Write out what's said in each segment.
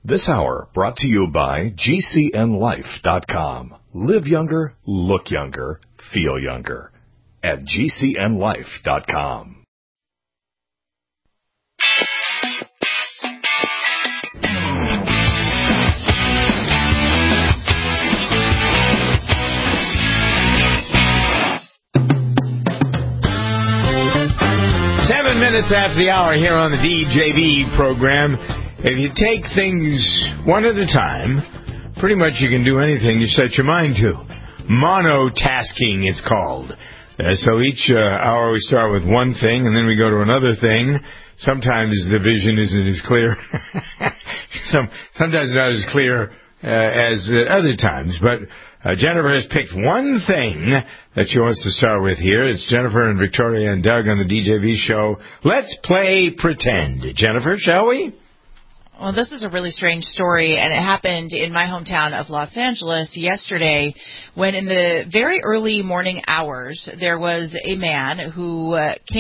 This hour brought to you by GCNLife.com. Live younger, look younger, feel younger. At GCNLife.com. Minutes after the hour here on the DJV program. If you take things one at a time, pretty much you can do anything you set your mind to. Monotasking, it's called. So each hour we start with one thing, and then we go to another thing. Sometimes the vision isn't as clear. Sometimes not as clear as other times, but Jennifer has picked one thing that she wants to start with here. It's Jennifer and Victoria and Doug on the DJV show. Let's play pretend. Jennifer, shall we? Well, this is a really strange story, and it happened in my hometown of Los Angeles yesterday when in the very early morning hours there was a man who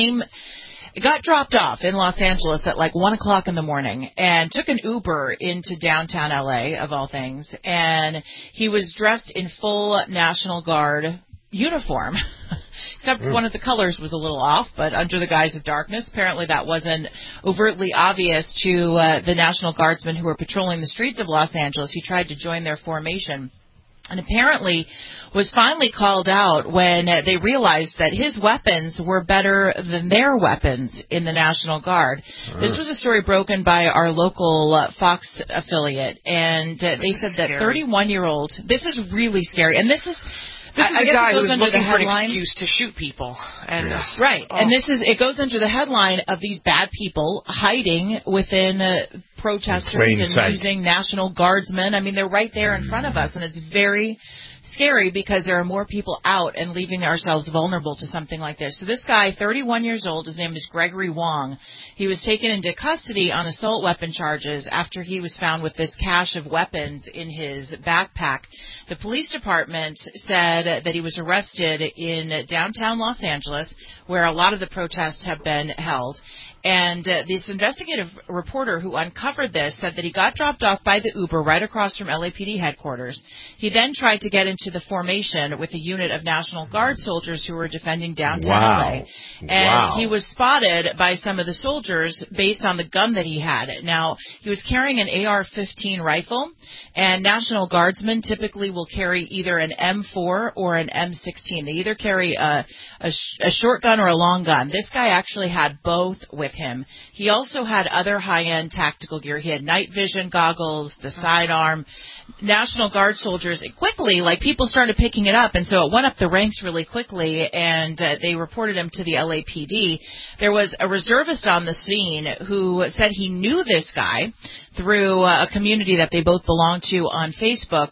got dropped off in Los Angeles at like 1 o'clock in the morning and took an Uber into downtown L.A., of all things, and he was dressed in full National Guard uniform, except one of the colors was a little off, but under the guise of darkness. Apparently that wasn't overtly obvious to the National Guardsmen who were patrolling the streets of Los Angeles. He tried to join their formation, and apparently was finally called out when they realized that his weapons were better than their weapons in the National Guard. This was a story broken by our local Fox affiliate, and they said that 31-year-old, this is really scary, and this is a guy who's looking for an excuse to shoot people. And, right. And it goes under the headline of these bad people hiding within protesters and using National Guardsmen. I mean, they're right there in front of us, and it's very scary because there are more people out and leaving ourselves vulnerable to something like this. So this guy, 31 years old, his name is Gregory Wong. He was taken into custody on assault weapon charges after he was found with this cache of weapons in his backpack. The police department said that he was arrested in downtown Los Angeles, where a lot of the protests have been held. And this investigative reporter who uncovered this said that he got dropped off by the Uber right across from LAPD headquarters. He then tried to get into the formation with a unit of National Guard soldiers who were defending downtown LA. And he was spotted by some of the soldiers based on the gun that he had. Now, he was carrying an AR-15 rifle, and National Guardsmen typically will carry either an M4 or an M16. They either carry a short gun or a long gun. This guy actually had both with him. He also had other high-end tactical gear. He had night vision goggles, the sidearm. National Guard soldiers quickly, people started picking it up, and so it went up the ranks really quickly, and they reported him to the LAPD. There was a reservist on the scene who said he knew this guy through a community that they both belonged to on Facebook.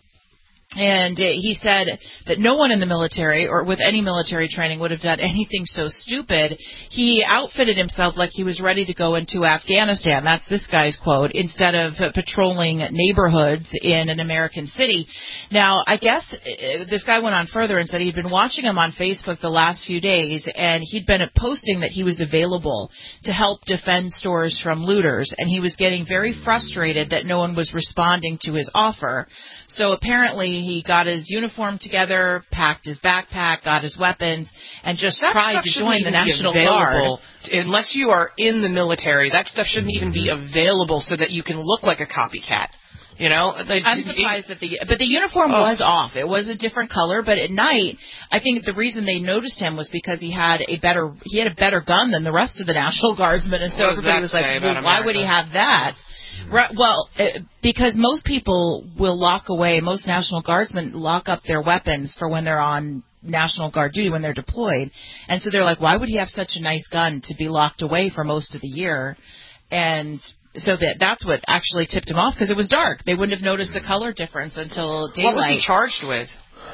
And he said that no one in the military or with any military training would have done anything so stupid. He outfitted himself like he was ready to go into Afghanistan. That's this guy's quote, instead of patrolling neighborhoods in an American city. Now, I guess this guy went on further and said he'd been watching him on Facebook the last few days, and he'd been posting that he was available to help defend stores from looters, and he was getting very frustrated that no one was responding to his offer. So apparently he got his uniform together, packed his backpack, got his weapons, and just tried to join the National Guard. Unless you are in the military, that stuff shouldn't even be available so that you can look like a copycat. You know, I'm surprised that the uniform was off. It was a different color, but at night, I think the reason they noticed him was because he had a better gun than the rest of the National Guardsmen, and so everybody was like, well, why would he have that? Right, well, because most people will lock away, most National Guardsmen lock up their weapons for when they're on National Guard duty, when they're deployed. And so they're like, why would he have such a nice gun to be locked away for most of the year? And so that's what actually tipped him off, because it was dark. They wouldn't have noticed the color difference until daylight. What was he charged with?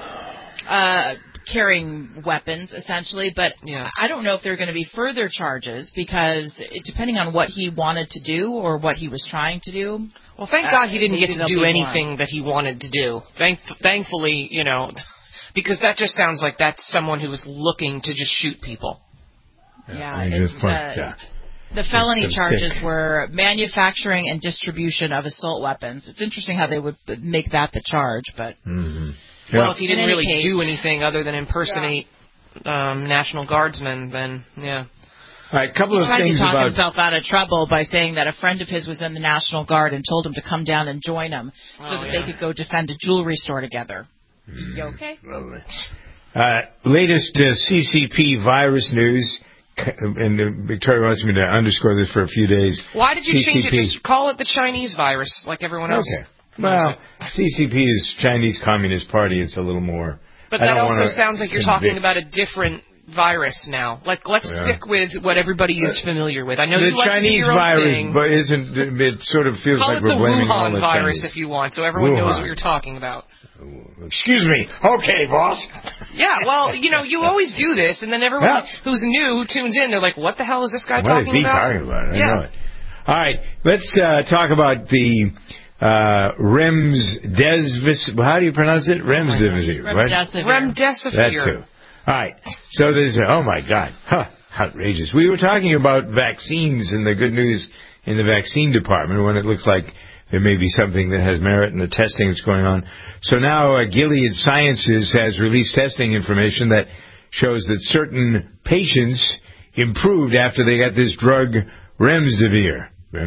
Carrying weapons, essentially, but I don't know if there are going to be further charges, because depending on what he wanted to do or what he was trying to do. Well, thank God he didn't get to do anything that he wanted to do. Thankfully, because that just sounds like that's someone who was looking to just shoot people. Yeah, The felony charges were manufacturing and distribution of assault weapons. It's interesting how they would make that the charge, but... Mm-hmm. Well, if he didn't really do anything other than impersonate National Guardsmen, then, yeah. All right, couple of things about... He tried to talk himself out of trouble by saying that a friend of his was in the National Guard and told him to come down and join him so that they could go defend a jewelry store together. You okay? Lovely. Latest CCP virus news... And Victoria wants me to underscore this for a few days. Why did you change it? Just call it the Chinese virus, like everyone else. Okay. Well, CCP is Chinese Communist Party. It's a little more... But that also sounds like you're talking about a different virus now. Like, let's stick with what everybody is familiar with. I know the you like Chinese to do your own virus, thing. But isn't it sort of feels call like we're blaming all the Chinese. Call it the Wuhan virus if you want, so everyone knows what you're talking about. Excuse me. Okay, boss. Yeah, well, you always do this, and then everyone who's new tunes in. They're like, what the hell is this guy talking about? What is he talking about? I know it. All right, let's talk about the Remdesivir. How do you pronounce it? Remdesivir, right? Remdesivir. That too. All right, so there's, oh my God, outrageous. We were talking about vaccines and the good news in the vaccine department when it looks like there may be something that has merit in the testing that's going on. So now Gilead Sciences has released testing information that shows that certain patients improved after they got this drug Remdesivir.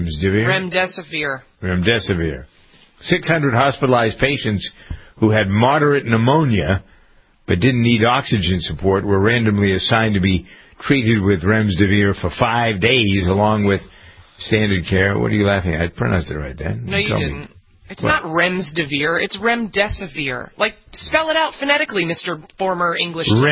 600 hospitalized patients who had moderate pneumonia but didn't need oxygen support were randomly assigned to be treated with Remdesivir for 5 days along with standard care. What are you laughing at? I pronounced it right then. No, you didn't. It's not Remdesivir. It's Remdesivir. Like, spell it out phonetically, Mr. Former English teacher.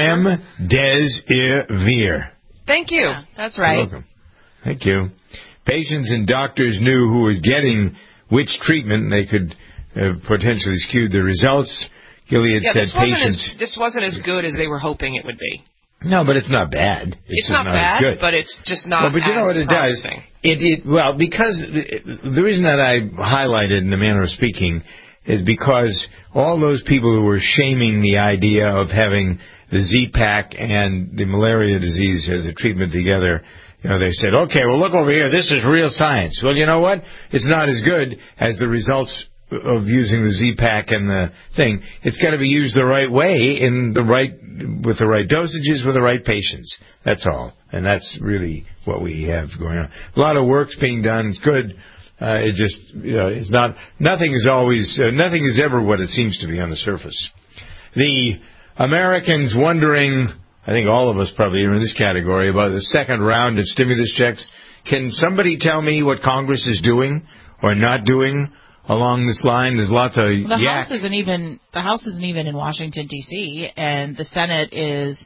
Remdesivir. Thank you. Yeah, that's right. You're welcome. Thank you. Patients and doctors knew who was getting which treatment. They could potentially skew the results. Gilead said patients... This wasn't as good as they were hoping it would be. No, but it's not bad. It's not bad, good. But it's just not but you know what it promising. does? Well, because the reason that I highlighted in the manner of speaking is because all those people who were shaming the idea of having the Z-Pak and the malaria disease as a treatment together, they said, okay, well, look over here. This is real science. Well, you know what? It's not as good as the results of using the Z-Pak and the thing. It's got to be used the right way, with the right dosages, with the right patients. That's all. And that's really what we have going on. A lot of work's being done. It's good. It just, it's not, nothing is ever what it seems to be on the surface. The Americans wondering, I think all of us probably are in this category, about the second round of stimulus checks. Can somebody tell me what Congress is doing or not doing along this line? There's lots of the House isn't even in Washington D.C. and the Senate is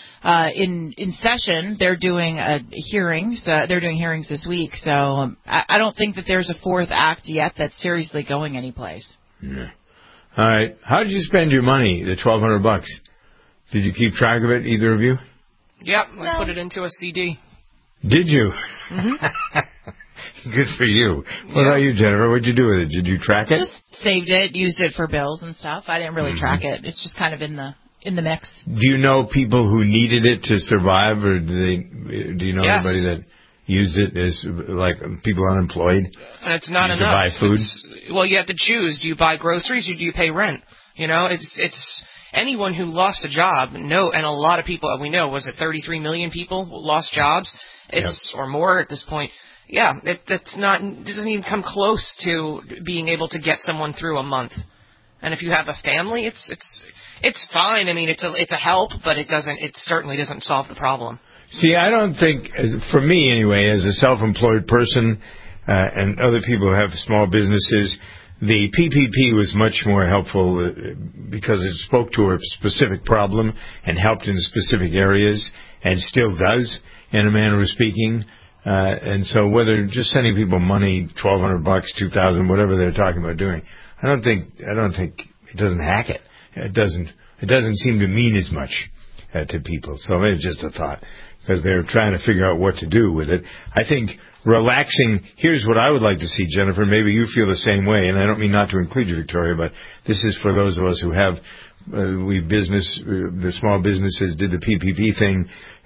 in session. They're doing hearings. They're doing hearings this week. So I don't think that there's a fourth act yet that's seriously going anyplace. Yeah. All right. How did you spend your money? The $1,200. Did you keep track of it, either of you? Yep, I put it into a CD. Did you? Mm-hmm. Good for you. What about you, Jennifer? What did you do with it? Did you track it? Just saved it, used it for bills and stuff. I didn't really track it. It's just kind of in the mix. Do you know people who needed it to survive, or do you know anybody that used it as like people unemployed? And it's not enough. To buy food. Well, you have to choose. Do you buy groceries or do you pay rent? It's anyone who lost a job. No, and a lot of people we know. Was it 33 million people lost jobs? Or more at this point. Yeah, it doesn't even come close to being able to get someone through a month. And if you have a family, it's fine. I mean, it's a help, but it certainly doesn't solve the problem. See, I don't think, for me anyway, as a self-employed person and other people who have small businesses, the PPP was much more helpful because it spoke to a specific problem and helped in specific areas and still does, in a manner of speaking. And so whether just sending people money, $1,200, $2,000, whatever they're talking about doing, I don't think it doesn't hack it. It doesn't seem to mean as much to people. So maybe just a thought, because they're trying to figure out what to do with it. I think relaxing, here's what I would like to see, Jennifer. Maybe you feel the same way, and I don't mean not to include you, Victoria, but this is for those of us who have the small businesses did the PPP thing.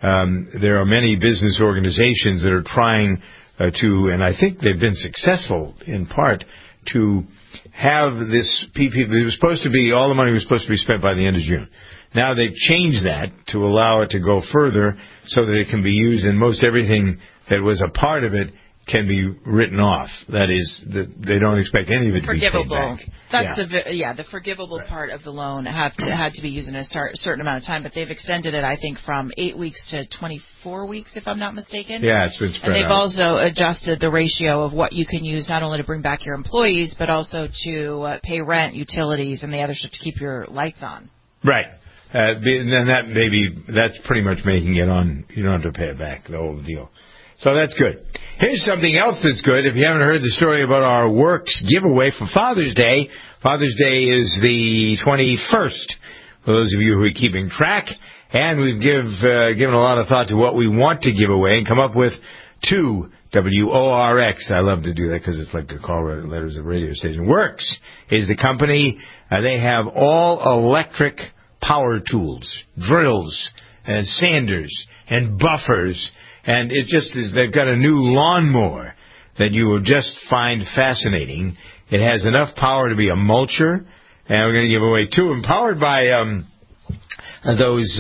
there are many business organizations that are trying to, and I think they've been successful in part, to have this PPP. It was supposed to be, all the money was supposed to be spent by the end of June. Now they've changed that to allow it to go further so that it can be used, and most everything that was a part of it can be written off. That is, they don't expect any of it to be paid back. That's the forgivable part of the loan had to be used in a certain amount of time, but they've extended it, I think, from 8 weeks to 24 weeks, if I'm not mistaken. Yeah, it's been spread out. And they've also adjusted the ratio of what you can use, not only to bring back your employees, but also to pay rent, utilities, and the other stuff to keep your lights on. Right. Then that's pretty much making it on. You don't have to pay it back, the whole deal. So that's good. Here's something else that's good. If you haven't heard the story about our Works giveaway for Father's Day, Father's Day is the 21st, for those of you who are keeping track. And we've given a lot of thought to what we want to give away and come up with 2 WORX. I love to do that because it's like the call letters of radio station. Works is the company. They have all electric power tools, drills, and sanders, and buffers. And it just is, they've got a new lawnmower that you will just find fascinating. It has enough power to be a mulcher, and we're going to give away 2 of them, powered by those,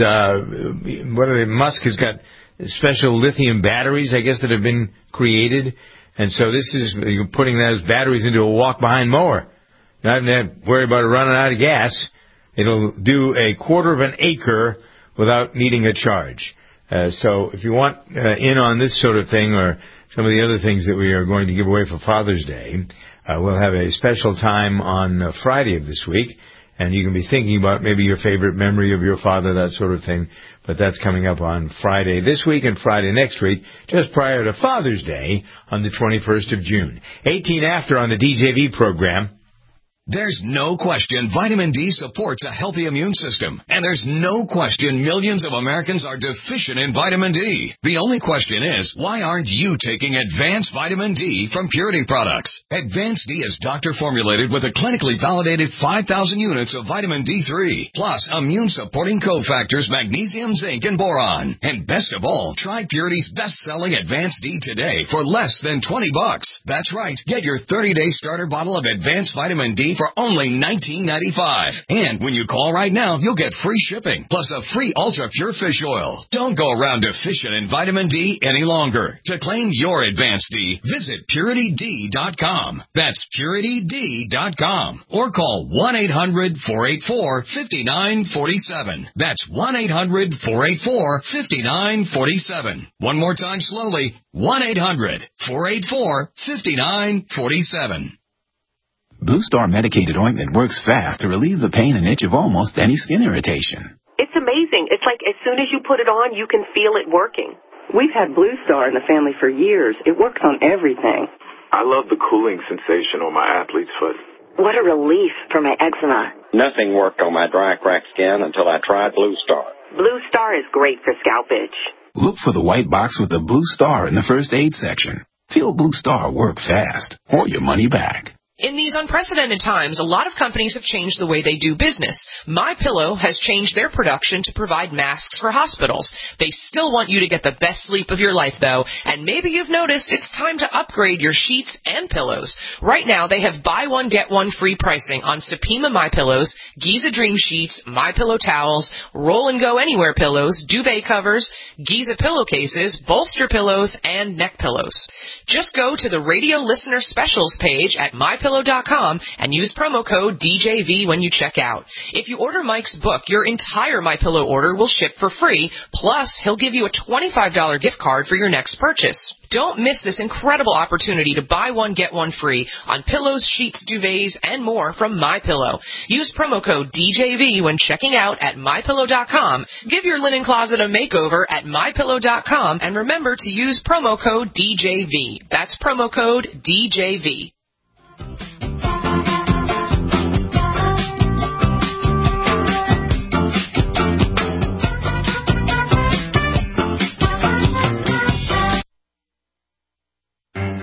Musk has got special lithium batteries, I guess, that have been created. And so this is, you're putting those batteries into a walk-behind mower. Not having to worry about it running out of gas. It'll do 1/4 of an acre without needing a charge. So if you want in on this sort of thing or some of the other things that we are going to give away for Father's Day, we'll have a special time on Friday of this week, and you can be thinking about maybe your favorite memory of your father, that sort of thing. But that's coming up on Friday this week and Friday next week, just prior to Father's Day on the 21st of June. 18 after on the DJV program. There's no question vitamin D supports a healthy immune system. And there's no question millions of Americans are deficient in vitamin D. The only question is, why aren't you taking Advanced Vitamin D from Purity Products? Advanced D is doctor-formulated with a clinically validated 5,000 units of vitamin D3, plus immune-supporting cofactors magnesium, zinc, and boron. And best of all, try Purity's best-selling Advanced D today for less than $20. That's right. Get your 30-day starter bottle of Advanced Vitamin D for only $19.95. And when you call right now, you'll get free shipping, plus a free Ultra Pure Fish Oil. Don't go around deficient in vitamin D any longer. To claim your Advanced D, visit PurityD.com. That's PurityD.com. Or call 1-800-484-5947. That's 1-800-484-5947. One more time slowly, 1-800-484-5947. Blue Star medicated ointment works fast to relieve the pain and itch of almost any skin irritation. It's amazing. It's like as soon as you put it on, you can feel it working. We've had Blue Star in the family for years. It works on everything. I love the cooling sensation on my athlete's foot. What a relief for my eczema. Nothing worked on my dry, cracked skin until I tried Blue Star. Blue Star is great for scalp itch. Look for the white box with the Blue Star in the first aid section. Feel Blue Star work fast, or your money back. In these unprecedented times, a lot of companies have changed the way they do business. MyPillow has changed their production to provide masks for hospitals. They still want you to get the best sleep of your life, though, and maybe you've noticed it's time to upgrade your sheets and pillows. Right now, they have buy one, get one free pricing on Supima MyPillows, Giza Dream Sheets, MyPillow towels, Roll and Go Anywhere pillows, duvet covers, Giza pillowcases, bolster pillows, and neck pillows. Just go to the radio listener specials page at MyPillow.com and use promo code DJV when you check out. If you order Mike's book, your entire MyPillow order will ship for free, plus he'll give you a $25 gift card for your next purchase. Don't miss this incredible opportunity to buy one, get one free on pillows, sheets, duvets, and more from MyPillow. Use promo code DJV when checking out at MyPillow.com. Give your linen closet a makeover at MyPillow.com, and remember to use promo code DJV. That's promo code DJV.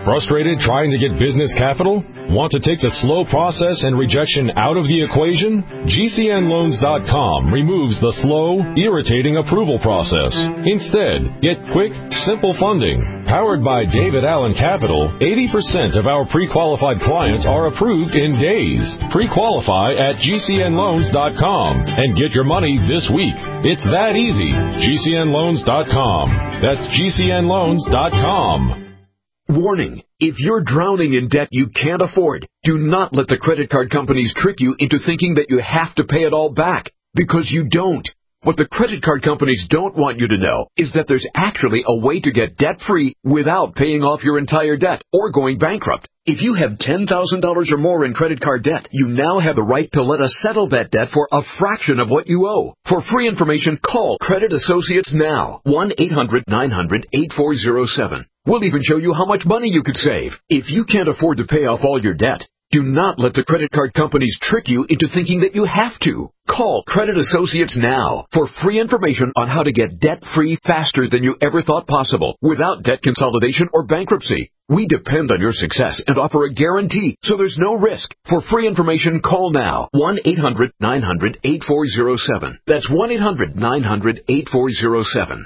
Frustrated trying to get business capital? Want to take the slow process and rejection out of the equation? GCNLoans.com removes the slow, irritating approval process. Instead, get quick, simple funding. Powered by David Allen Capital, 80% of our pre-qualified clients are approved in days. Pre-qualify at GCNLoans.com and get your money this week. It's that easy. GCNLoans.com. That's GCNLoans.com. Warning. If you're drowning in debt you can't afford, do not let the credit card companies trick you into thinking that you have to pay it all back, because you don't. What the credit card companies don't want you to know is that there's actually a way to get debt-free without paying off your entire debt or going bankrupt. If you have $10,000 or more in credit card debt, you now have the right to let us settle that debt for a fraction of what you owe. For free information, call Credit Associates now. 1-800-900-8407. We'll even show you how much money you could save. If you can't afford to pay off all your debt, do not let the credit card companies trick you into thinking that you have to. Call Credit Associates now for free information on how to get debt-free faster than you ever thought possible without debt consolidation or bankruptcy. We depend on your success and offer a guarantee, so there's no risk. For free information, call now. 1-800-900-8407. That's 1-800-900-8407.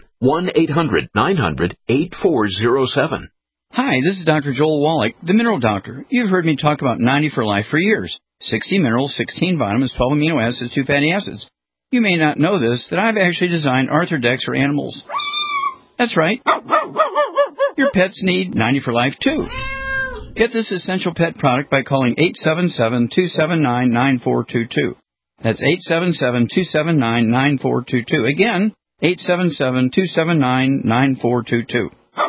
1-800-900-8407. Hi, this is Dr. Joel Wallach, the Mineral Doctor. You've heard me talk about 90 for Life for years. 60 minerals, 16 vitamins, 12 amino acids, 2 fatty acids. You may not know this, that I've actually designed Arthrodex for animals. That's right. Your pets need 90 for Life, too. Get this essential pet product by calling 877-279-9422. That's 877-279-9422. Again, 877-279-9422.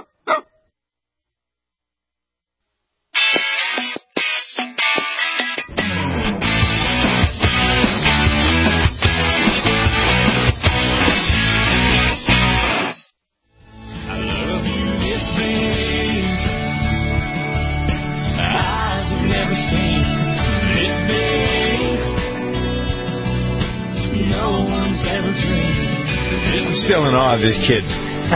Still in awe of this kid.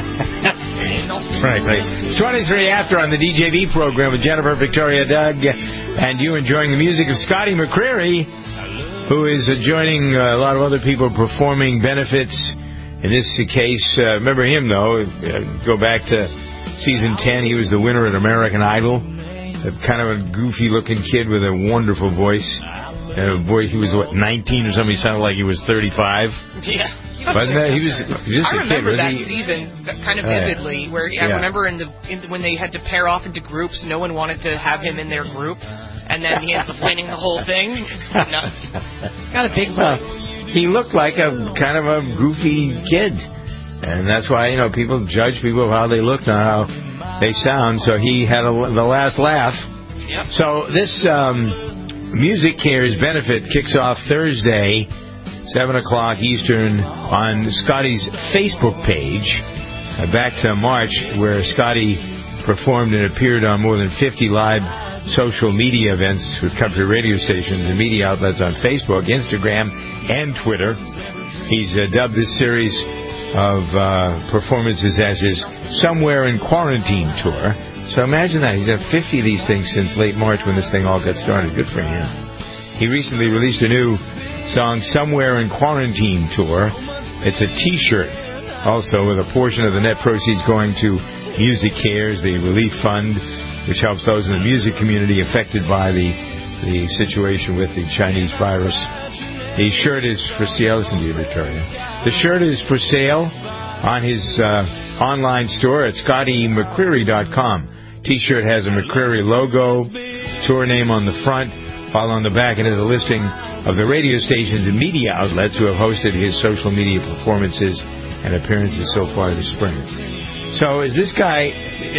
Frankly. It's 23 after on the DJV program with Jennifer, Victoria, Doug, and you enjoying the music of Scotty McCreery, who is joining a lot of other people performing benefits. In this case, remember him, though. Go back to season 10. He was the winner at American Idol. Kind of a goofy-looking kid with a wonderful voice. Boy, he was, 19 or something? He sounded like he was 35. Yeah. Wasn't that, he was just I a kid, remember that he? Season kind of vividly, where I remember when they had to pair off into groups, no one wanted to have him in their group, and then he ends up winning the whole thing. It's nuts. He's got a big voice. He looked like a kind of a goofy kid, and that's why people judge people how they look, not how they sound. So he had the last laugh. Yep. So this Music Cares benefit kicks off Thursday, 7 o'clock Eastern, on Scotty's Facebook page. Back to March, where Scotty performed and appeared on more than 50 live social media events with country radio stations and media outlets on Facebook, Instagram, and Twitter. He's dubbed this series of performances as his Somewhere in Quarantine tour. So imagine that. He's done 50 of these things since late March when this thing all got started. Good for him. He recently released a new song, Somewhere in Quarantine Tour. It's a T-shirt, also, with a portion of the net proceeds going to Music Cares, the relief fund, which helps those in the music community affected by the situation with the Chinese virus. The shirt is for sale. Listen to you, Victoria. The shirt is for sale on his online store at ScottyMcCreery.com. T-shirt has a McCreery logo, tour name on the front, while on the back it is a listing of the radio stations and media outlets who have hosted his social media performances and appearances so far this spring. So is this guy,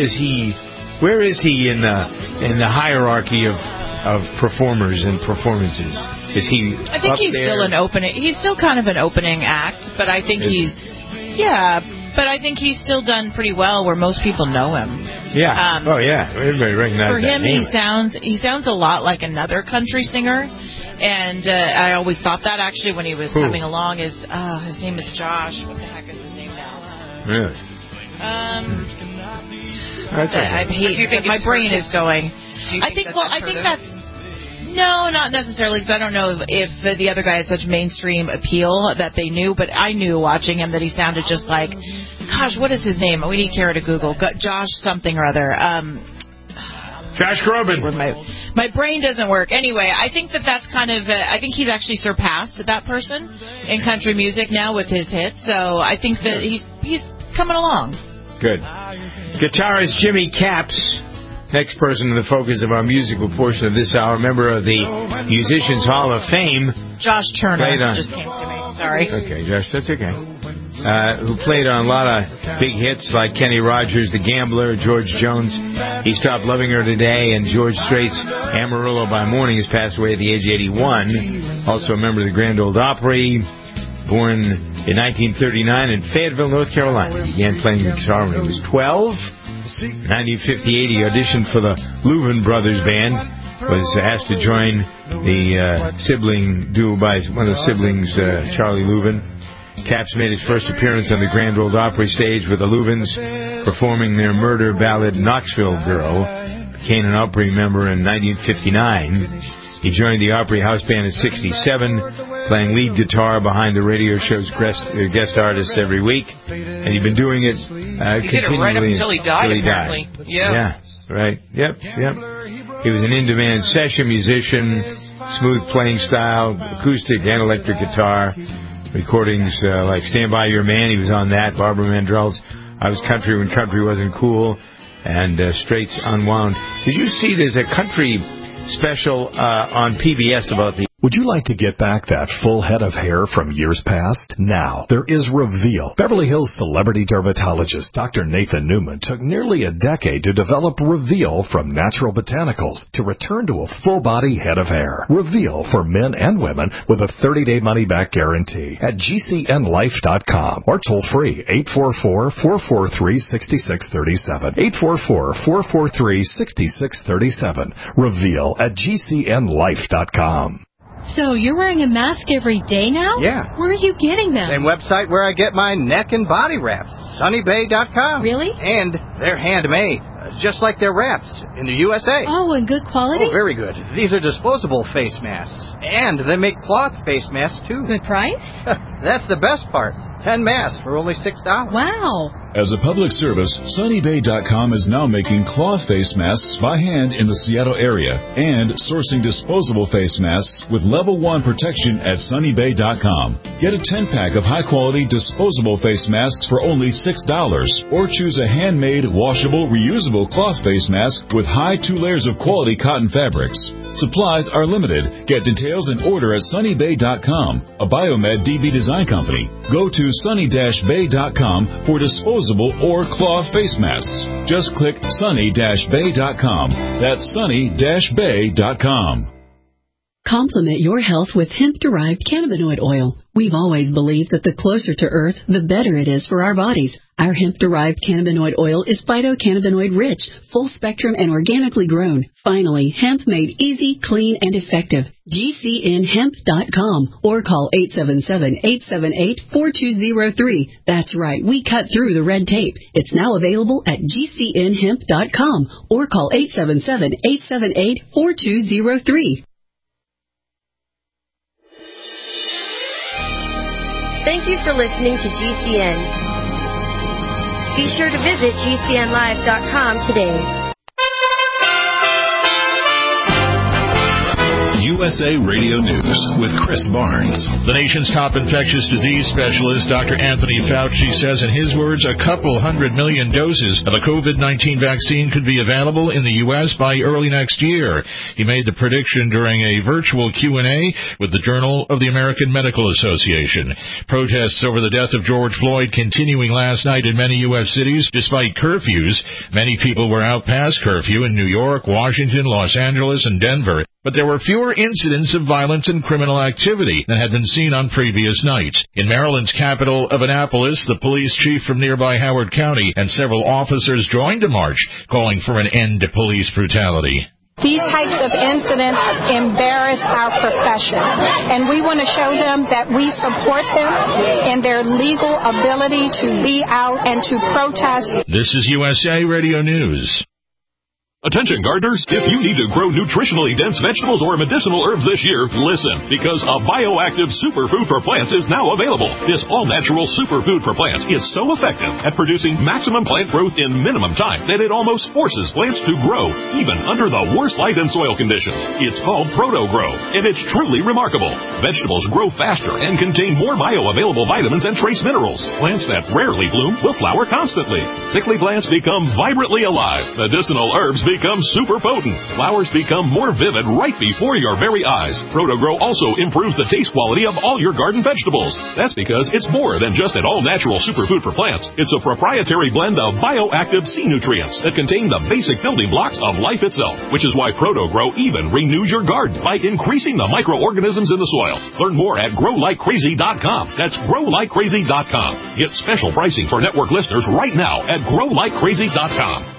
where is he in the hierarchy of performers and performances? Is he I think he's there? He's still kind of an opening act, but I think he's still done pretty well where most people know him. Yeah. Everybody recognizes for him, name. he sounds a lot like another country singer, and I always thought that actually when he was coming along. His name is Josh. What the heck is his name now? Really? That's okay. I hate. My brain is going. I think that's. No, not necessarily, because I don't know if the other guy had such mainstream appeal that they knew, but I knew watching him that he sounded just like, gosh, what is his name? We need Kara to Google. Josh something or other. Josh Groban. My brain doesn't work. Anyway, I think that's kind of, I think he's actually surpassed that person in country music now with his hits, so I think that he's coming along. Good. Guitarist Jimmy Capps. Next person in the focus of our musical portion of this hour, member of the Musicians Hall of Fame. Josh Turner just came to me. Sorry. Okay, Josh, that's okay. Who played on a lot of big hits like Kenny Rogers, The Gambler, George Jones, He Stopped Loving Her Today, and George Strait's Amarillo by Morning has passed away at the age of 81. Also a member of the Grand Ole Opry. Born in 1939 in Fayetteville, North Carolina. He began playing the guitar when he was 12. In 1958, he auditioned for the Louvin Brothers Band, was asked to join the sibling duo by one of the siblings, Charlie Louvin. Capps made his first appearance on the Grand Ole Opry stage with the Louvins, performing their murder ballad Knoxville Girl. Became an Opry member in 1959. He joined the Opry House Band at 67, playing lead guitar behind the radio show's guest artists every week. And he'd been doing it continually. He did it right up until he died, apparently. Yeah, right. Yep. He was an in-demand session musician, smooth playing style, acoustic and electric guitar. Recordings like Stand By Your Man, he was on that. Barbara Mandrell's I Was Country When Country Wasn't Cool, and Strait's Unwound. Did you see there's a country special on PBS about the... Would you like to get back that full head of hair from years past? Now, there is Reveal. Beverly Hills celebrity dermatologist Dr. Nathan Newman took nearly a decade to develop Reveal from natural botanicals to return to a full-body head of hair. Reveal for men and women with a 30-day money-back guarantee at GCNlife.com or toll-free 844-443-6637. 844-443-6637. Reveal at GCNlife.com. So you're wearing a mask every day now? Yeah. Where are you getting them? Same website where I get my neck and body wraps, sunnybay.com. Really? And they're handmade, just like their wraps in the USA. Oh, and good quality? Oh, very good. These are disposable face masks. And they make cloth face masks, too. Good price? That's the best part. 10 masks for only $6. Wow. As a public service, sunnybay.com is now making cloth face masks by hand in the Seattle area and sourcing disposable face masks with level 1 protection at sunnybay.com. Get a 10-pack of high-quality disposable face masks for only $6 or choose a handmade, washable, reusable cloth face mask with high 2 layers of quality cotton fabrics. Supplies are limited. Get details and order at sunnybay.com, a Biomed DB design company. Go to sunny-bay.com for disposable or cloth face masks. Just click sunny-bay.com. That's sunny-bay.com. Complement your health with hemp-derived cannabinoid oil. We've always believed that the closer to Earth, the better it is for our bodies. Our hemp-derived cannabinoid oil is phytocannabinoid-rich, full-spectrum, and organically grown. Finally, hemp made easy, clean, and effective. GCNhemp.com or call 877-878-4203. That's right, we cut through the red tape. It's now available at GCNhemp.com or call 877-878-4203. Thank you for listening to GCN. Be sure to visit GCNlive.com today. USA Radio News with Chris Barnes. The nation's top infectious disease specialist, Dr. Anthony Fauci, says in his words, a couple 100 million doses of the COVID-19 vaccine could be available in the U.S. by early next year. He made the prediction during a virtual Q&A with the Journal of the American Medical Association. Protests over the death of George Floyd continuing last night in many U.S. cities despite curfews. Many people were out past curfew in New York, Washington, Los Angeles, and Denver. But there were fewer incidents of violence and criminal activity than had been seen on previous nights. In Maryland's capital of Annapolis, the police chief from nearby Howard County and several officers joined a march calling for an end to police brutality. These types of incidents embarrass our profession, and we want to show them that we support them in their legal ability to be out and to protest. This is USA Radio News. Attention gardeners, if you need to grow nutritionally dense vegetables or medicinal herbs this year, listen, because a bioactive superfood for plants is now available. This all-natural superfood for plants is so effective at producing maximum plant growth in minimum time that it almost forces plants to grow, even under the worst light and soil conditions. It's called Proto-Grow, and it's truly remarkable. Vegetables grow faster and contain more bioavailable vitamins and trace minerals. Plants that rarely bloom will flower constantly. Sickly plants become vibrantly alive. Medicinal herbs become super potent. Flowers become more vivid right before your very eyes. Proto-Grow also improves the taste quality of all your garden vegetables. That's because it's more than just an all-natural superfood for plants. It's a proprietary blend of bioactive sea nutrients that contain the basic building blocks of life itself, which is why Proto-Grow even renews your garden by increasing the microorganisms in the soil. Learn more at growlikecrazy.com. That's growlikecrazy.com. Get special pricing for network listeners right now at growlikecrazy.com.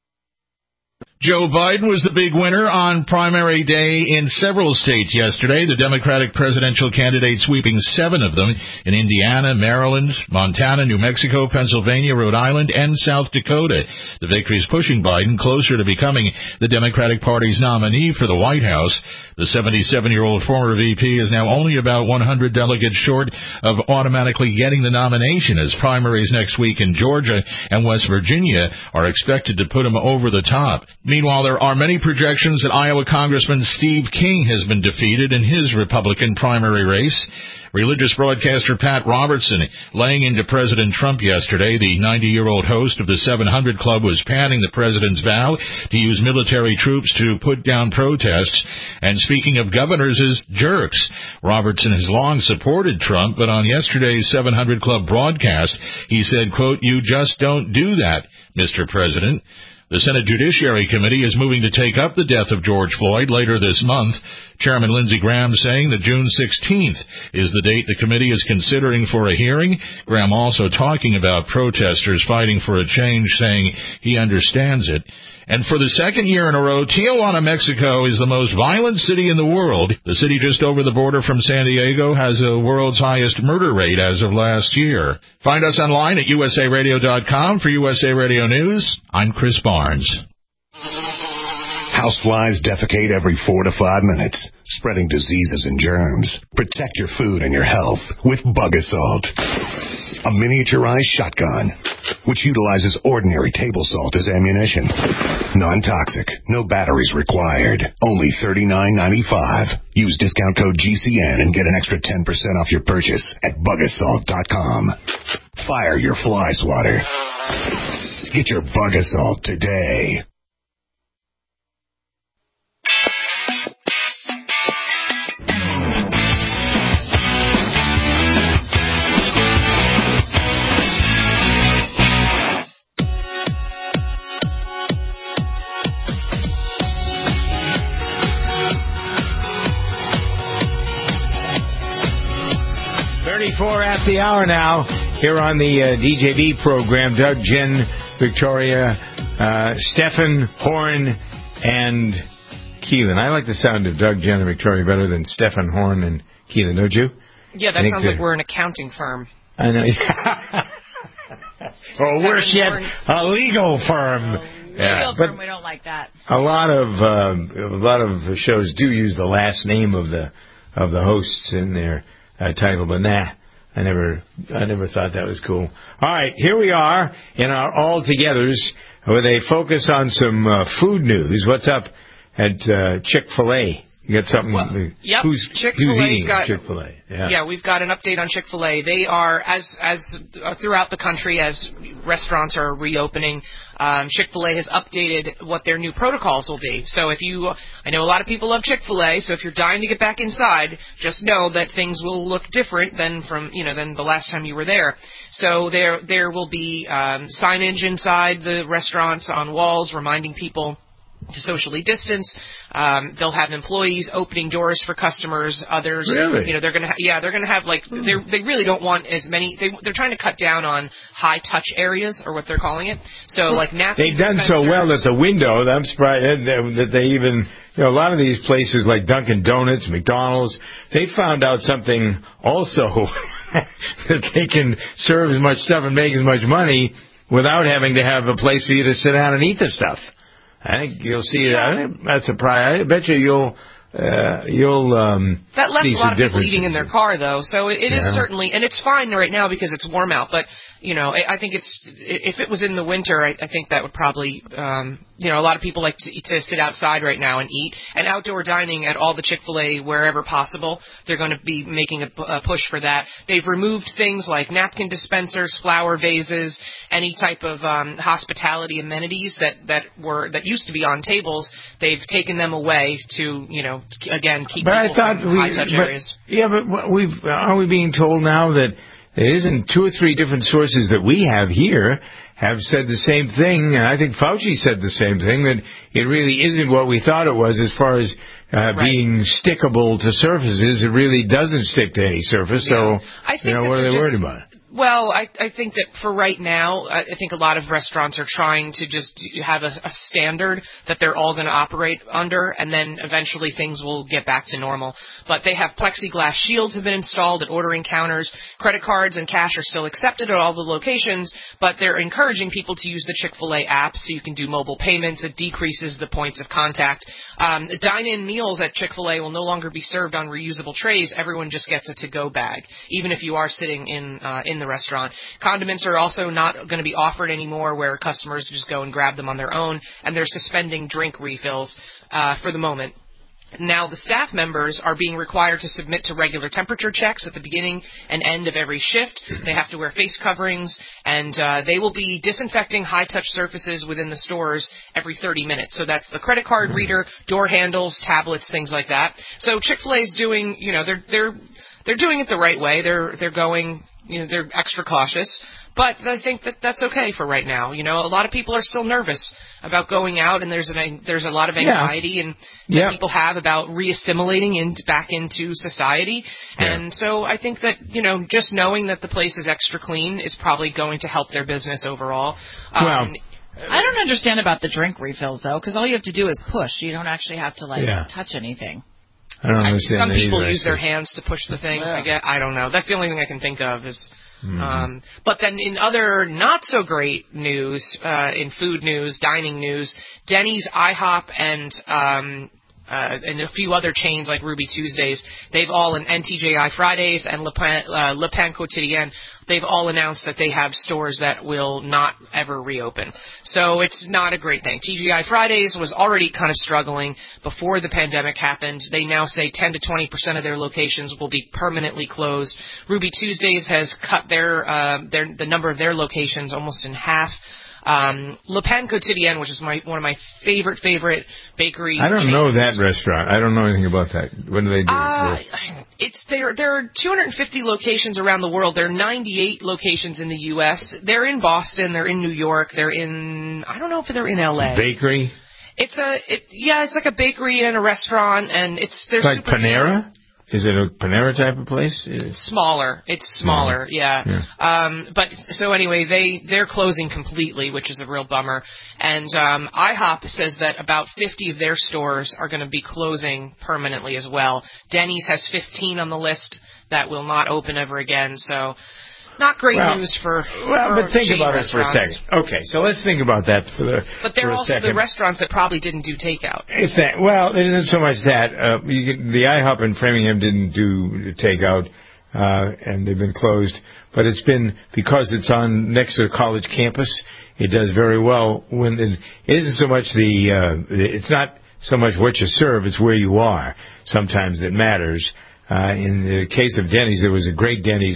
Joe Biden was the big winner on primary day in several states yesterday. The Democratic presidential candidate sweeping 7 of them in Indiana, Maryland, Montana, New Mexico, Pennsylvania, Rhode Island, and South Dakota. The victory is pushing Biden closer to becoming the Democratic Party's nominee for the White House. The 77-year-old former VP is now only about 100 delegates short of automatically getting the nomination, as primaries next week in Georgia and West Virginia are expected to put him over the top. Meanwhile, there are many projections that Iowa Congressman Steve King has been defeated in his Republican primary race. Religious broadcaster Pat Robertson laying into President Trump yesterday. The 90-year-old host of the 700 Club was panning the president's vow to use military troops to put down protests, and speaking of governors as jerks. Robertson has long supported Trump, but on yesterday's 700 Club broadcast, he said, quote, "You just don't do that, Mr. President." The Senate Judiciary Committee is moving to take up the death of George Floyd later this month. Chairman Lindsey Graham saying that June 16th is the date the committee is considering for a hearing. Graham also talking about protesters fighting for a change, saying he understands it. And for the second year in a row, Tijuana, Mexico is the most violent city in the world. The city just over the border from San Diego has the world's highest murder rate as of last year. Find us online at usaradio.com for USA Radio News. I'm Chris Barnes. Houseflies defecate every 4 to 5 minutes, spreading diseases and germs. Protect your food and your health with Bug Assault, a miniaturized shotgun which utilizes ordinary table salt as ammunition. Non-toxic, no batteries required. Only $39.95. Use discount code GCN and get an extra 10% off your purchase at bugassault.com. Fire your fly swatter. Get your Bug Assault today. At the hour now, here on the DJB program. Doug, Jen, Victoria, Stefan, Horn, and Keelan. I like the sound of Doug, Jen, and Victoria better than Stefan, Horn, and Keelan, don't you? Yeah, that sounds like we're an accounting firm. I know. Or worse yet, a legal firm. Legal firm, we don't like that. A lot of shows do use the last name of the hosts in their title, but I never thought that was cool. All right, here we are in our All-Togethers with a focus on some food news. What's up at Chick-fil-A? You got something? Well, yep. Who's eating Chick-fil-A? Yeah, we've got an update on Chick-fil-A. They are, as throughout the country, as restaurants are reopening, Chick-fil-A has updated what their new protocols will be. So I know a lot of people love Chick-fil-A, so if you're dying to get back inside, just know that things will look different than than the last time you were there. So there will be signage inside the restaurants on walls reminding people to socially distance. They'll have employees opening doors for customers. Others, really? They're gonna have like they really don't want as many. They're trying to cut down on high touch areas, or what they're calling it. So like napkin they've done so well at the window. I'm surprised that they even. A lot of these places like Dunkin' Donuts, McDonald's, they found out something also that they can serve as much stuff and make as much money without having to have a place for you to sit down and eat the stuff. I think you'll see. I think that's a prize. I bet you you'll that left see a lot of people differences. Eating in their car though, so it is certainly, and it's fine right now because it's warm out. But I think if it was in the winter, I think that would probably a lot of people like to sit outside right now and eat. And outdoor dining at all the Chick-fil-A wherever possible, they're going to be making a push for that. They've removed things like napkin dispensers, flower vases, any type of hospitality amenities that used to be on tables. They've taken them away to again keep people from high touch areas. Yeah, but are we being told now that there isn't 2 or 3 different sources that we have here have said the same thing, and I think Fauci said the same thing, that it really isn't what we thought it was as far as being stickable to surfaces. It really doesn't stick to any surface, so what are they worried about? Well, I think that for right now, I think a lot of restaurants are trying to just have a standard that they're all going to operate under, and then eventually things will get back to normal. But they have plexiglass shields have been installed at ordering counters. Credit cards and cash are still accepted at all the locations, but they're encouraging people to use the Chick-fil-A app so you can do mobile payments. It decreases the points of contact. Dine-in meals at Chick-fil-A will no longer be served on reusable trays. Everyone just gets a to-go bag, even if you are sitting in the restaurant. Condiments are also not going to be offered anymore, where customers just go and grab them on their own, and they're suspending drink refills for the moment. Now, the staff members are being required to submit to regular temperature checks at the beginning and end of every shift. They have to wear face coverings, and they will be disinfecting high-touch surfaces within the stores every 30 minutes. So that's the credit card reader, door handles, tablets, things like that. So Chick-fil-A is doing, they're doing it the right way. They're going, they're extra cautious. But I think that's okay for right now. A lot of people are still nervous about going out, and there's a lot of anxiety and that people have about reassimilating back into society. Yeah. And so I think that, just knowing that the place is extra clean is probably going to help their business overall. I don't understand about the drink refills, though, because all you have to do is push. You don't actually have to, touch anything. I don't understand. Some people use their hands to push the thing. Yeah. I don't know. That's the only thing I can think of is... Mm-hmm. But then in other not so great news, in food news, dining news, Denny's, IHOP, and a few other chains like Ruby Tuesdays, they've all, and TGI Fridays and Le Pain Quotidien, they've all announced that they have stores that will not ever reopen. So it's not a great thing. TGI Fridays was already kind of struggling before the pandemic happened. They now say 10 to 20% of their locations will be permanently closed. Ruby Tuesdays has cut the number of their locations almost in half. Le Pain Quotidien, which is one of my favorite bakery I don't chains. know that restaurant. I don't know anything about that. What do they do? There are 250 locations around the world. There are 98 locations in the U.S. They're in Boston. They're in New York. They're in, I don't know if they're in L.A. Bakery? It's like a bakery and a restaurant, and they're like super Panera? Cute. Is it a Panera type of place? Smaller. It's smaller, yeah. But so anyway, they're closing completely, which is a real bummer. And IHOP says that about 50 of their stores are going to be closing permanently as well. Denny's has 15 on the list that will not open ever again. So not great news for but think about it for a second. Okay, so let's think about that But there are also the restaurants that probably didn't do takeout. It isn't so much that. The IHOP in Framingham didn't do takeout, and they've been closed. But it's been, because it's on next to the college campus, it does very well. When it isn't so much it's not so much what you serve, it's where you are. Sometimes that matters. In the case of Denny's, there was a great Denny's.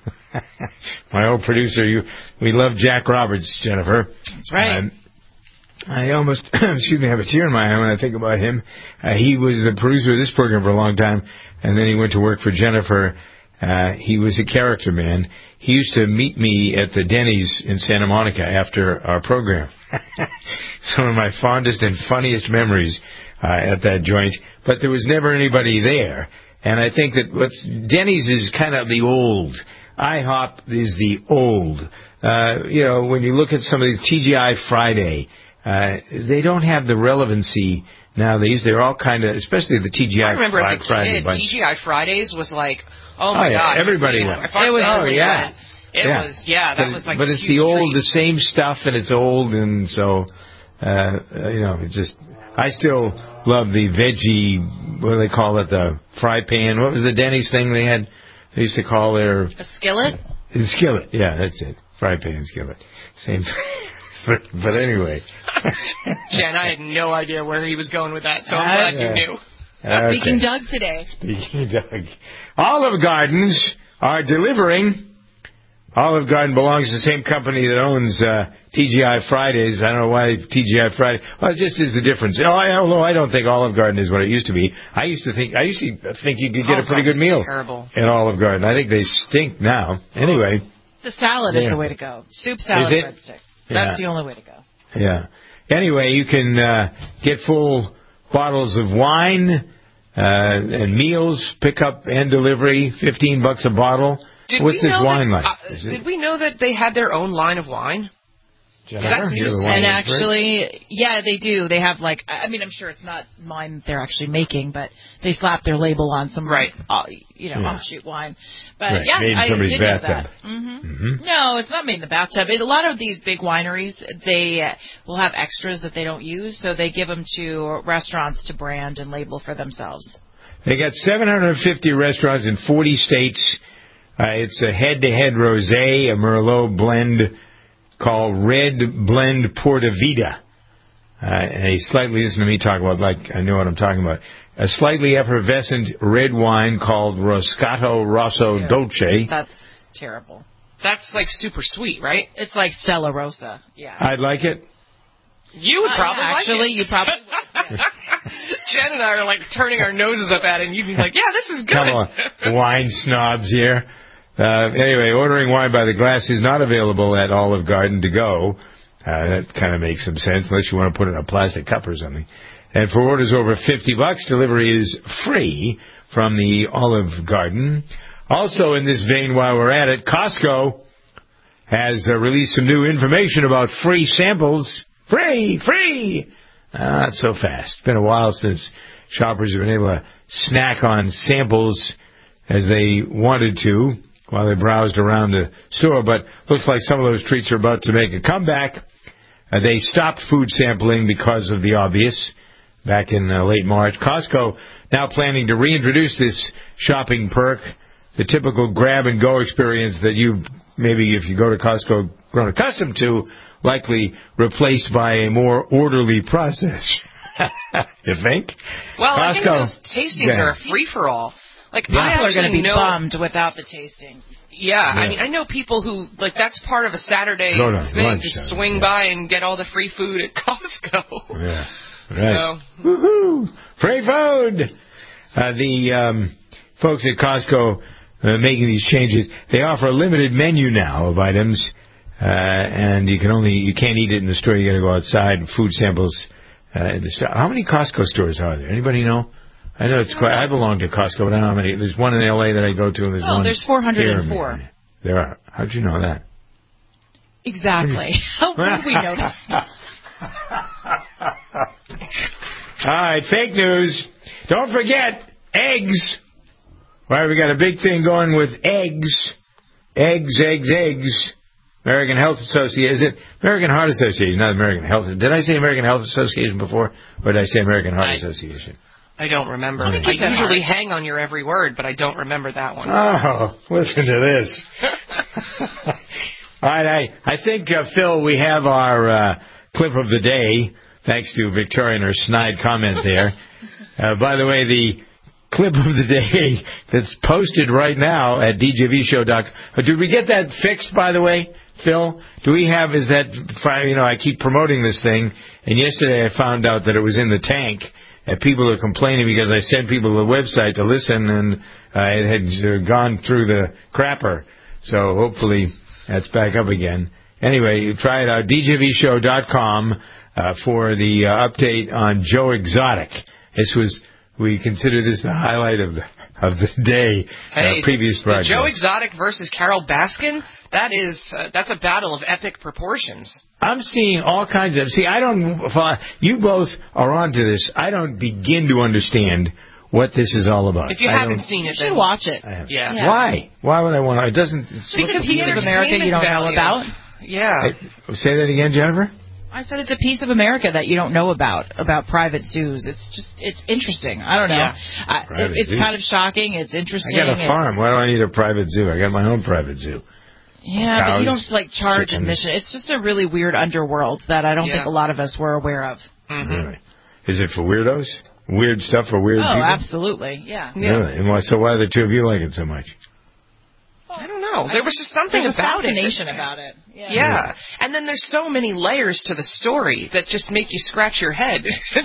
My old producer, we love Jack Roberts, Jennifer. That's right. I almost, have a tear in my eye when I think about him. He was the producer of this program for a long time, and then he went to work for Jennifer, He was a character man. He used to meet me at the Denny's in Santa Monica after our program. Some of my fondest and funniest memories at that joint. But there was never anybody there. And I think that Denny's is kind of the old. IHOP is the old. When you look at some of these TGI Friday, they don't have the relevancy now. They're all kind of, especially the TGI I remember as a Friday kid, bunch. TGI Fridays was like, oh my gosh. Everybody went. That was like But it's the old, the same stuff, and it's old, and so, it just, I still love the veggie, what do they call it, the fry pan. What was the Denny's thing they had? They used to call their... A skillet? A skillet, yeah, that's it. Fry pan, skillet. Same thing. But anyway. Jen, I had no idea where he was going with that, so I'm glad you knew. Okay. Speaking Doug today. Speaking Doug. Olive Gardens are delivering. Olive Garden belongs to the same company that owns TGI Fridays. I don't know why TGI Friday. Well, it just is the difference. Although I don't think Olive Garden is what it used to be. I used to think you could get a pretty good meal at Olive Garden. I think they stink now. Anyway. The salad is the way to go. Soup, salad, breadstick. That's the only way to go. Yeah. Anyway, you can get full bottles of wine and meals, pick up and delivery, $15 a bottle. What's this wine like? Did we know that they had their own line of wine? And actually, yeah, they do. They have I'm sure it's not wine they're actually making, but they slap their label on some offshoot wine. But made in somebody's I did bathtub. know that. Mm-hmm. No, it's not made in the bathtub. A lot of these big wineries, they will have extras that they don't use, so they give them to restaurants to brand and label for themselves. They got 750 restaurants in 40 states. It's a head-to-head rosé, a Merlot blend called Red Blend Porta Vida. Listen to me talk about I know what I'm talking about. A slightly effervescent red wine called Roscato Rosso Dolce. That's terrible. That's super sweet, right? It's like Stella Rosa. Yeah. I'd like it. You would probably actually, like it. You probably would. Yeah. Jen and I are turning our noses up at it, and you'd be like, yeah, this is good. Come on, wine snobs here. Anyway, ordering wine by the glass is not available at Olive Garden to go. That kind of makes some sense, unless you want to put it in a plastic cup or something. And for orders over $50, delivery is free from the Olive Garden. Also in this vein, while we're at it, Costco has released some new information about free samples. Free! Not so fast. It's been a while since shoppers have been able to snack on samples as they wanted to while they browsed around the store, but looks like some of those treats are about to make a comeback. They stopped food sampling because of the obvious back in late March. Costco now planning to reintroduce this shopping perk, the typical grab-and-go experience that you maybe, if you go to Costco, grown accustomed to, likely replaced by a more orderly process. You think? Well, Costco, I think those tastings are a free-for-all. People are going to be bummed without the tastings. Yeah, I know people who, that's part of a Saturday thing, to swing by and get all the free food at Costco. Yeah, right. So. Woohoo! Free food! The folks at Costco making these changes, they offer a limited menu now of items, and you can't eat it in the store. You got to go outside and food samples in the store. How many Costco stores are there? Anybody know? I know it's quite. I belong to Costco, but I don't know how many. There's one in L.A. that I go to, and there's one. There's 404. There are. How'd you know that? Exactly. How would we know that? All right, fake news. Don't forget eggs. Well, we got a big thing going with eggs. Eggs. American Health Association. Is it American Heart Association, not American Health? Did I say American Health Association before, or did I say American Heart Association? I don't remember. I usually hang on your every word, but I don't remember that one. Oh, listen to this. All right, I think, Phil, we have our clip of the day, thanks to Victoria and her snide comment there. By the way, the clip of the day that's posted right now at djvshow.com. Did we get that fixed, by the way, Phil? I keep promoting this thing, and yesterday I found out that it was in the tank. And people are complaining because I send people to the website to listen, and It had gone through the crapper, so hopefully that's back up again. Anyway, you try it out, djvshow.com, for the update on Joe Exotic. We consider this the highlight of the day. Hey, previous broadcast. Joe Exotic versus Carol Baskin. That's a battle of epic proportions. I'm seeing all kinds of. See, you both are onto this. I don't begin to understand what this is all about. If you haven't seen it, then watch it. Yeah. Why? Why would I want to? It doesn't. Because piece of America you don't know about. Yeah. Say that again, Jennifer. I said it's a piece of America that you don't know about private zoos. It's interesting. I don't know. Yeah. It's kind of shocking. It's interesting. I got a farm. Why do I need a private zoo? I got my own private zoo. Yeah, Cows, but you don't charge chickens. admission. It's just a really weird underworld that I don't think a lot of us were aware of. Mm-hmm. Really? Is it for weirdos? Weird stuff for weird people? Oh, absolutely. Yeah. Really? And so why do the two of you like it so much? I don't know. There was just something There's about a fascination about it. Yeah. And then there's so many layers to the story that just make you scratch your head.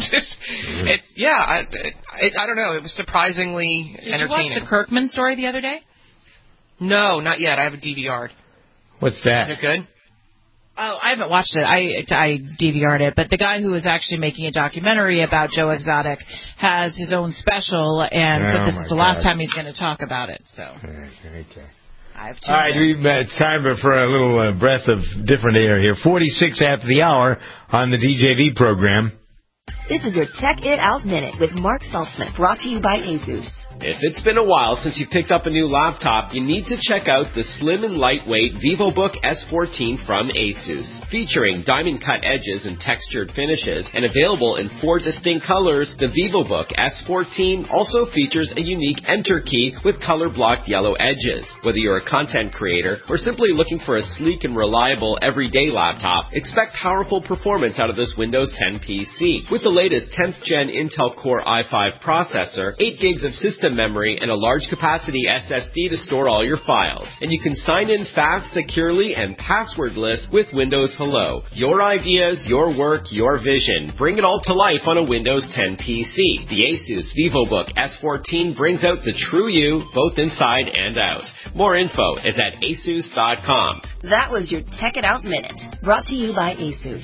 I don't know. It was surprisingly entertaining. Did you watch the Kirkman story the other day? No, not yet. I have a DVR'd. What's that? Is it good? Oh, I haven't watched it. I DVR'd it. But the guy who is actually making a documentary about Joe Exotic has his own special, and so this is the last time he's going to talk about it. So. Okay. All right, it's time for a little breath of different air here. 46 after the hour on the DJV program. This is your Tech It Out Minute with Mark Saltzman, brought to you by ASUS. If it's been a while since you picked up a new laptop, you need to check out the slim and lightweight VivoBook S14 from ASUS. Featuring diamond-cut edges and textured finishes, and available in 4 distinct colors, the VivoBook S14 also features a unique Enter key with color-blocked yellow edges. Whether you're a content creator or simply looking for a sleek and reliable everyday laptop, expect powerful performance out of this Windows 10 PC. With the latest 10th Gen Intel Core i5 processor, 8 gigs of system memory, and a large capacity SSD to store all your files. And you can sign in fast, securely, and passwordless with Windows Hello. Your ideas, your work, your vision. Bring it all to life on a Windows 10 PC. The ASUS VivoBook S14 brings out the true you, both inside and out. More info is at asus.com. That was your Tech It Out Minute, brought to you by ASUS.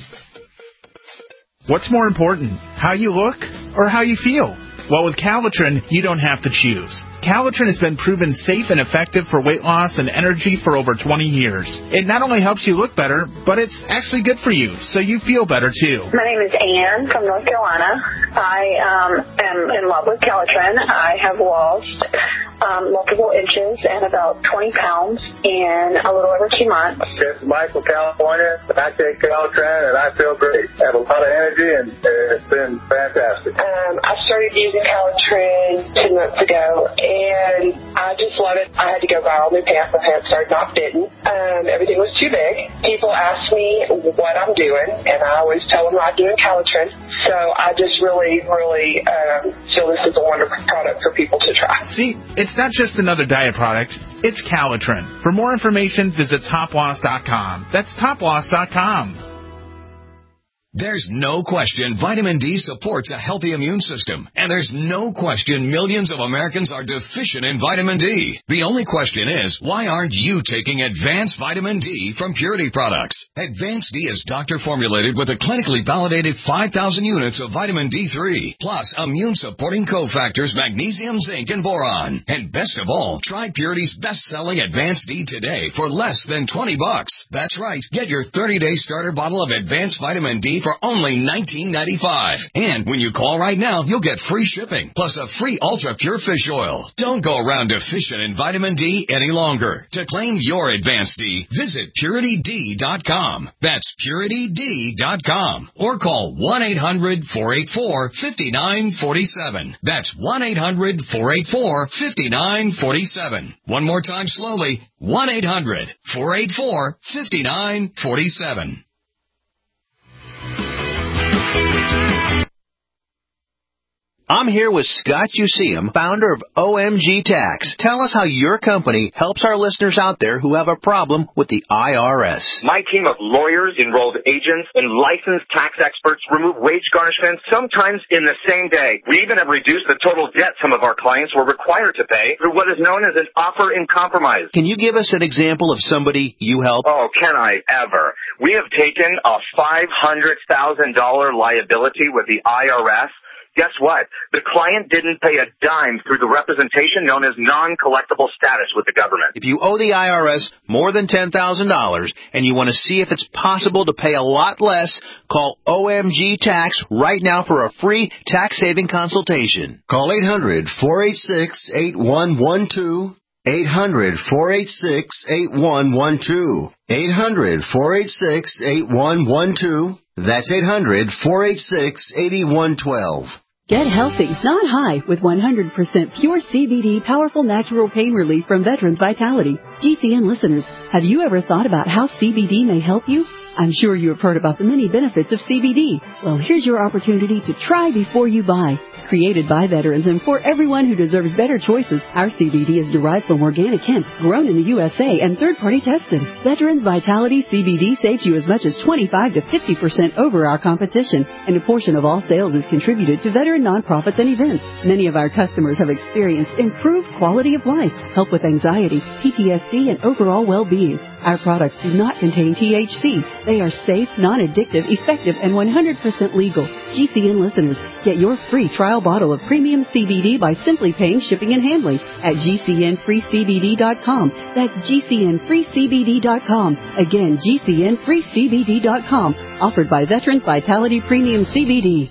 What's more important, how you look or how you feel? Well, with Calitrin, you don't have to choose. Calitrin has been proven safe and effective for weight loss and energy for over 20 years. It not only helps you look better, but it's actually good for you, so you feel better too. My name is Ann from North Carolina. I am in love with Calitrin. I have lost multiple inches and about 20 pounds in a little over 2 months. This is Mike from California. I take Calitrin and I feel great. I have a lot of energy and it's been fantastic. I started using Calitrin 2 months ago and I just love it. I had to go buy all new pants. My pants started not fitting. Everything was too big. People ask me what I'm doing and I always tell them I'm doing Calitrin. So I just really feel this is a wonderful product for people to try. See, it's not just another diet product, it's Calitrin. For more information, visit toploss.com. That's toploss.com. There's no question vitamin D supports a healthy immune system. And there's no question millions of Americans are deficient in vitamin D. The only question is, why aren't you taking Advanced Vitamin D from Purity Products? Advanced D is doctor-formulated with a clinically validated 5,000 units of vitamin D3, plus immune-supporting cofactors magnesium, zinc, and boron. And best of all, try Purity's best-selling Advanced D today for less than $20. That's right. Get your 30-day starter bottle of Advanced Vitamin D for only $19.95. And when you call right now, you'll get free shipping, plus a free Ultra Pure Fish Oil. Don't go around deficient in vitamin D any longer. To claim your Advanced D, visit PurityD.com. That's PurityD.com. Or call 1-800-484-5947. That's 1-800-484-5947. One more time slowly, 1-800-484-5947. I'm here with Scott Useum, founder of OMG Tax. Tell us how your company helps our listeners out there who have a problem with the IRS. My team of lawyers, enrolled agents, and licensed tax experts remove wage garnishments sometimes in the same day. We even have reduced the total debt some of our clients were required to pay through what is known as an offer in compromise. Can you give us an example of somebody you help? Oh, can I ever? We have taken a $500,000 liability with the IRS. Guess what? The client didn't pay a dime through the representation known as non-collectible status with the government. If you owe the IRS more than $10,000 and you want to see if it's possible to pay a lot less, call OMG Tax right now for a free tax-saving consultation. Call 800-486-8112. 800-486-8112. 800-486-8112. That's 800-486-8112. Get healthy, not high, with 100% pure CBD powerful natural pain relief from Veterans Vitality. GCN listeners, have you ever thought about how CBD may help you? I'm sure you have heard about the many benefits of CBD. Well, here's your opportunity to try before you buy. Created by veterans and for everyone who deserves better choices, our CBD is derived from organic hemp, grown in the USA, and third-party tested. Veterans Vitality CBD saves you as much as 25 to 50% over our competition, and a portion of all sales is contributed to veteran nonprofits and events. Many of our customers have experienced improved quality of life, help with anxiety, PTSD, and overall well-being. Our products do not contain THC. They are safe, non-addictive, effective, and 100% legal. GCN listeners, get your free trial bottle of premium CBD by simply paying shipping and handling at GCNFreeCBD.com. That's GCNFreeCBD.com. Again, GCNFreeCBD.com. Offered by Veterans Vitality Premium CBD.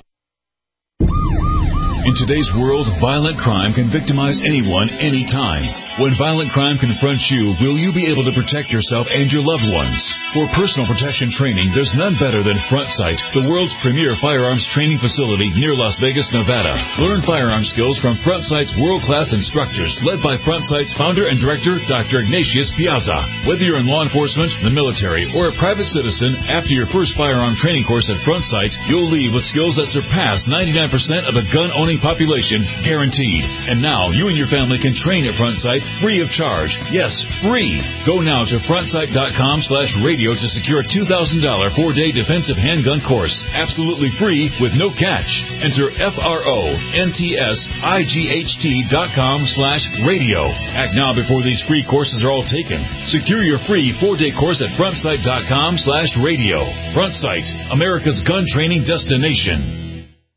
In today's world, violent crime can victimize anyone, anytime. When violent crime confronts you, will you be able to protect yourself and your loved ones? For personal protection training, there's none better than Front Sight, the world's premier firearms training facility near Las Vegas, Nevada. Learn firearm skills from Front Sight's world-class instructors, led by Front Sight's founder and director, Dr. Ignatius Piazza. Whether you're in law enforcement, the military, or a private citizen, after your first firearm training course at Front Sight, you'll leave with skills that surpass 99% of the gun-owning population, guaranteed. And now, you and your family can train at Front Sight free of charge. Yes, free. Go now to frontsight.com/radio to secure a $2,000 4-day defensive handgun course. Absolutely free with no catch. Enter FRONTSIGHT.com/radio. Act now before these free courses are all taken. Secure your free 4-day course at frontsight.com/radio. Front Sight, America's gun training destination.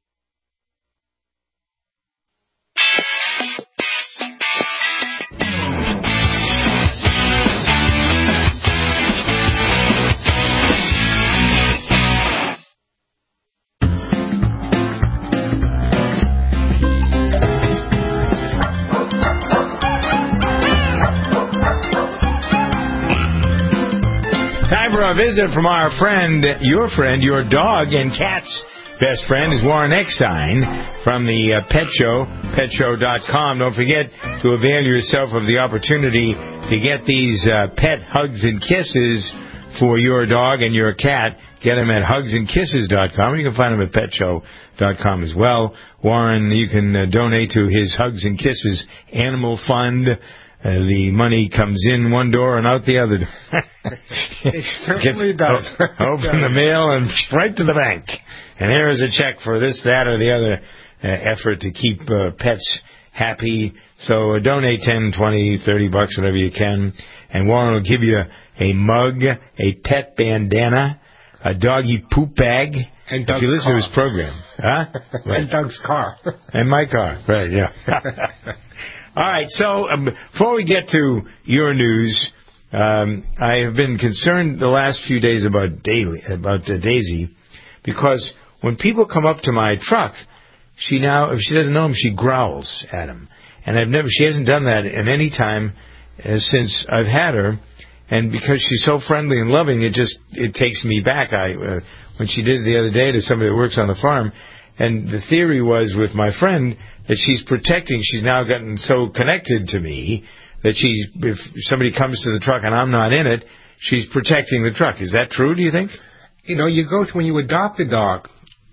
A visit from our friend, your dog and cat's best friend is Warren Eckstein from the Pet Show, petshow.com. Don't forget to avail yourself of the opportunity to get these pet hugs and kisses for your dog and your cat. Get them at hugsandkisses.com. You can find them at petshow.com as well. Warren, you can donate to his Hugs and Kisses Animal Fund. The money comes in one door and out the other. It certainly does. Open the mail and right to the bank. And there is a check for this, that, or the other effort to keep pets happy. So donate $10, $20, $30, whatever you can. And Warren will give you a mug, a pet bandana, a doggy poop bag. And Doug's if you listen car. to his program. Huh? Right. And Doug's car. And my car. Right, yeah. All right, so before we get to your news, I have been concerned the last few days about Daisy, because when people come up to my truck, if she doesn't know him, she growls at him, and she hasn't done that in any time since I've had her, and because she's so friendly and loving, it takes me back. When she did it the other day to somebody that works on the farm. And the theory was with my friend that she's protecting. She's now gotten so connected to me that if somebody comes to the truck and I'm not in it, she's protecting the truck. Is that true, do you think? You go when you adopt a dog,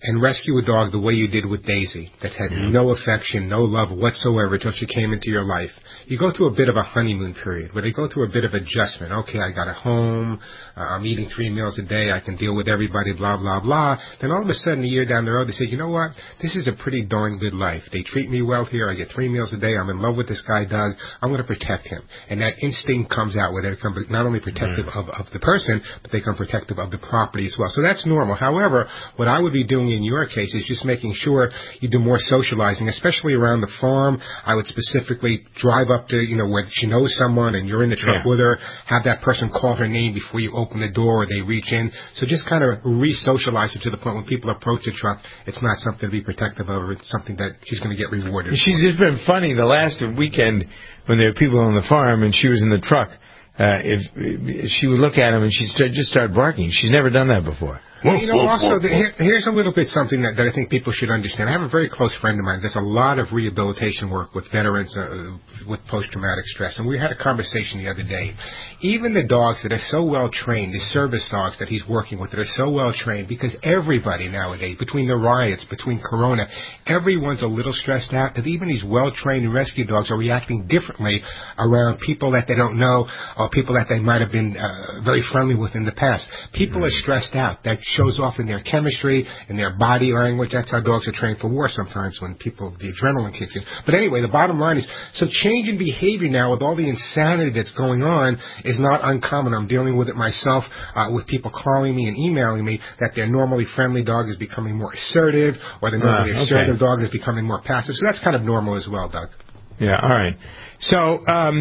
and rescue a dog the way you did with Daisy, that's had no affection, no love whatsoever until she came into your life, you go through a bit of a honeymoon period where they go through a bit of adjustment. Okay, I got a home, I'm eating 3 meals a day, I can deal with everybody, blah, blah, blah. Then all of a sudden, a year down the road, they say, you know what, this is a pretty darn good life. They treat me well here, I get 3 meals a day, I'm in love with this guy, Doug, I'm going to protect him. And that instinct comes out where they become not only protective of the person, but they become protective of the property as well. So that's normal. However, what I would be doing in your case is just making sure you do more socializing, especially around the farm. I would specifically drive up to, where she knows someone and you're in the truck with her, have that person call her name before you open the door or they reach in. So just kind of re-socialize her to the point when people approach the truck, it's not something to be protective of, it's something that she's going to get rewarded for. She's just been funny. The last weekend when there were people on the farm and she was in the truck, if she would look at him and she'd just start barking. She's never done that before. Also, here's a little bit something that I think people should understand. I have a very close friend of mine that does a lot of rehabilitation work with veterans with post-traumatic stress, and we had a conversation the other day. Even the dogs that are so well-trained, the service dogs that he's working with that are so well-trained, because everybody nowadays, between the riots, between Corona, everyone's a little stressed out, that even these well-trained rescue dogs are reacting differently around people that they don't know or people that they might have been very friendly with in the past. People are stressed out. That shows off in their chemistry, in their body language. That's how dogs are trained for war sometimes when the adrenaline kicks in. But anyway, the bottom line is, so change in behavior now with all the insanity that's going on is not uncommon. I'm dealing with it myself, with people calling me and emailing me that their normally friendly dog is becoming more assertive, or the normally assertive dog is becoming more passive. So that's kind of normal as well, Doug. Yeah, all right. So,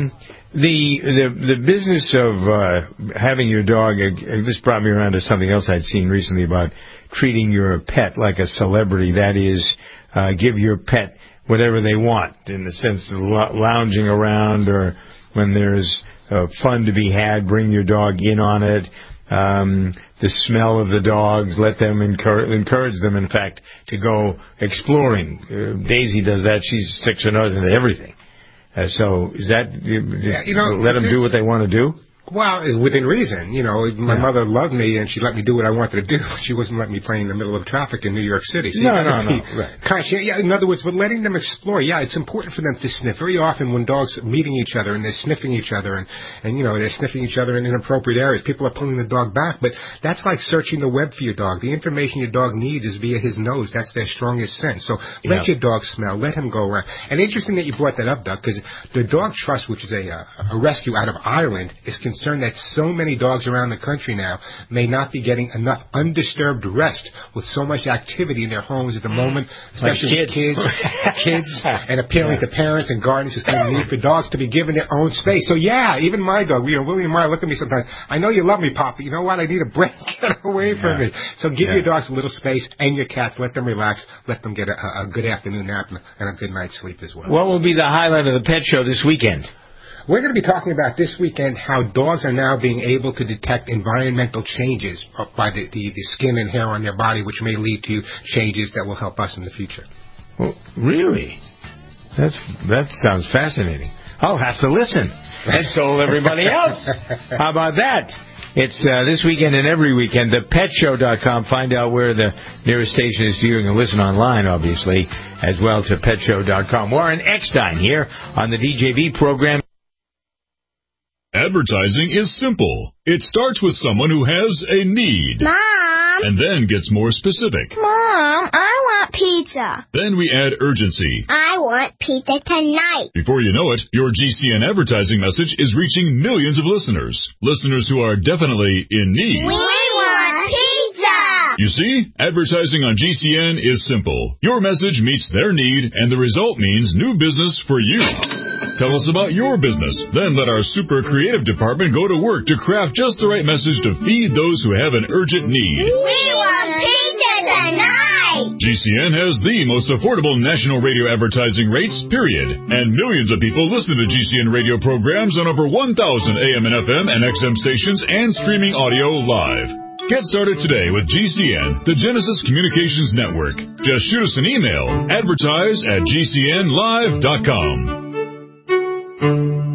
the business of having your dog, this brought me around to something else I'd seen recently about treating your pet like a celebrity. That is, give your pet whatever they want, in the sense of lounging around, or when there's fun to be had, bring your dog in on it. The smell of the dogs, let them encourage them, in fact, to go exploring. Daisy does that. She sticks her nose into everything. So is that, let them do what they want to do? Well, within reason. My mother loved me, and she let me do what I wanted to do. She wasn't letting me play in the middle of traffic in New York City. So no. Right. In other words, but letting them explore. Yeah, it's important for them to sniff. Very often when dogs are meeting each other and they're sniffing each other, and they're sniffing each other in inappropriate areas, people are pulling the dog back. But that's like searching the web for your dog. The information your dog needs is via his nose. That's their strongest sense. So let your dog smell. Let him go around. And interesting that you brought that up, Doug, because the Dog Trust, which is a rescue out of Ireland, is concerned that so many dogs around the country now may not be getting enough undisturbed rest with so much activity in their homes at the moment, especially like kids and appealing to parents and guardians. It's kind of need for dogs to be given their own space. So even my dog, William and I look at me sometimes, I know you love me, Papa, you know what, I need a break, get away from me. So give your dogs a little space, and your cats, let them relax, let them get a good afternoon nap and a good night's sleep as well. What will be the highlight of the pet show this weekend? We're going to be talking about this weekend how dogs are now being able to detect environmental changes by the skin and hair on their body, which may lead to changes that will help us in the future. Well, really? That sounds fascinating. I'll have to listen. And so will everybody else. How about that? It's this weekend and every weekend. ThePetShow.com. Find out where the nearest station is to you. You can listen online, obviously, as well, to PetShow.com. Warren Eckstein here on the DJV program. Advertising is simple. It starts with someone who has a need. Mom! And then gets more specific. Mom, I want pizza. Then we add urgency. I want pizza tonight. Before you know it, your GCN advertising message is reaching millions of listeners. Listeners who are definitely in need. We want pizza! You see, advertising on GCN is simple. Your message meets their need, and the result means new business for you. Tell us about your business. Then let our super creative department go to work to craft just the right message to feed those who have an urgent need. We want pizza tonight! GCN has the most affordable national radio advertising rates, period. And millions of people listen to GCN radio programs on over 1,000 AM and FM and XM stations and streaming audio live. Get started today with GCN, the Genesis Communications Network. Just shoot us an email, advertise@gcnlive.com.